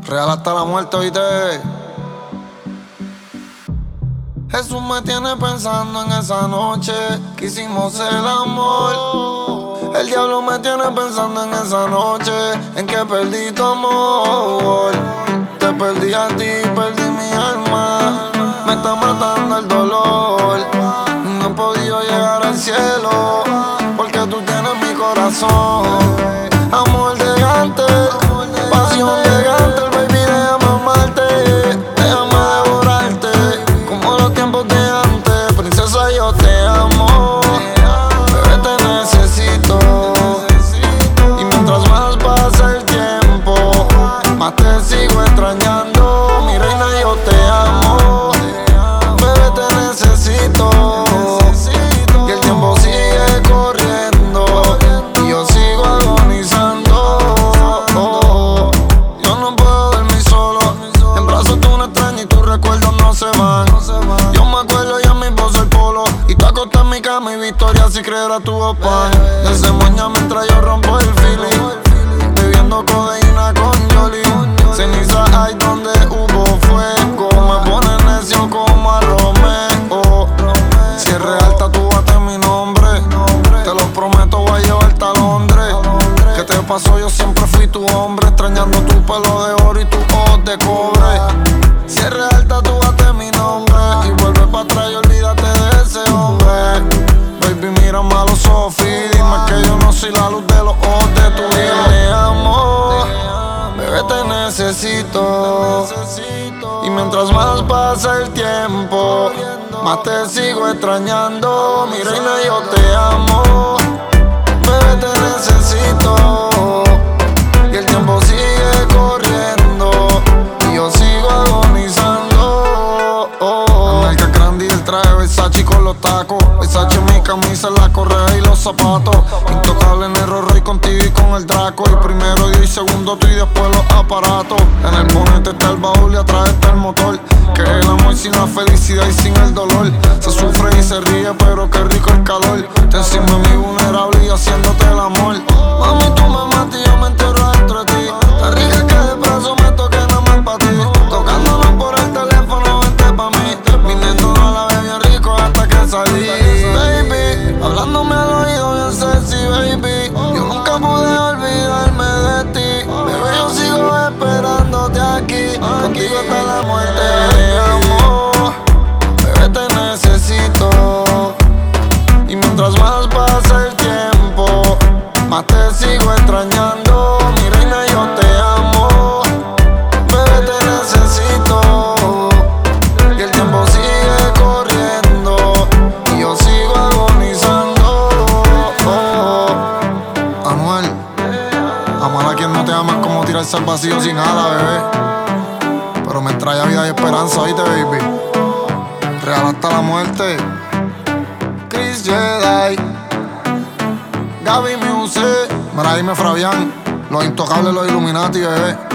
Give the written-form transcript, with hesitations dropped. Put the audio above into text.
Real hasta la muerte, ¿oíste? Jesús me tiene pensando en esa noche que hicimos el amor. El diablo me tiene pensando en esa noche en que perdí tu amor. Te perdí a ti, perdí mi alma. Me está matando el dolor. No he podido llegar al cielo porque tú tienes mi corazón. Amor de gigante, pasión de gigante. El baby, déjame amarte, déjame devorarte como los tiempos de antes. Princesa, yo te amo, bebé, te necesito. Y mientras más pasa el tiempo, más te sigo extrañando. Mi reina, yo te amo, bebé, te necesito. Y el tiempo sigue corriendo y yo sigo agonizando. Yo no puedo dormir solo, en brazos de una extraña y tus recuerdos no se van. Yo me acuerdo y en mi voz el polo, y tú acostas en mi cama y Victoria si creerá tu pan. Desde moña mientras yo rompo el feeling, bebiendo codeína con Yoli. Ceniza hay donde hubo fuego, me pone necio como a Romeo. Si es real, tatúate mi nombre, te lo prometo, voy a llevarte a Londres. ¿Qué te pasó? Yo siempre fui tu hombre, extrañando tu pelo de oro y tus ojos de cobre. Si es real, tatúate mi nombre y vuelve para atrás y olvídate de ese hombre. Baby, mírame a los ojos y dime que yo no soy la luz de los ojos de tu vida. Te amo, bebé, te necesito. Y mientras más pasa el tiempo, más te sigo extrañando. Mi reina, yo te amo, bebé, te necesito. Y el tiempo sigue corriendo y yo sigo agonizando. Nalga grande y el traje Versace con los tacos, Versace en mi camisa, la correa y los zapatos. Intocable en el Rolls Royce contigo y con el Draco. Y primero yo y segundo tú y después los aparatos. En el bonete está el baúl y atrás está el motor. Que es el amor sin la felicidad y sin el dolor. Se sufre y se ríe pero qué rico el calor. Te encima de mí vulnerable y haciéndote el amor. Mami, tú me matas y yo me entierro dentro de ti. Te rica que de brazo me toque nada más pa' ti. Tocándonos por el teléfono, vente pa' mí. Viniendo a la bebé bien rico hasta que salí. Baby, hablándome al oído bien sexy, baby. Yo nunca pude olvidarme de ti. Bebé, yo sigo esperándote aquí. Contigo hasta la muerte. Te amo, bebé, te necesito. Y mientras más pasa el tiempo, más te sigo extrañando. Mi reina, yo te amo, bebé, te necesito. Y el tiempo sigue corriendo y yo sigo agonizando. Anuel, amar a quien no te ama es como tirarse al vacío sin ala, bebé. Pero me trae vida y esperanza, ¿oíste, baby? Real hasta la muerte. Chris Jedi, Gaby Music. Mira, dime Fabián, los intocables, los Illuminati, bebé.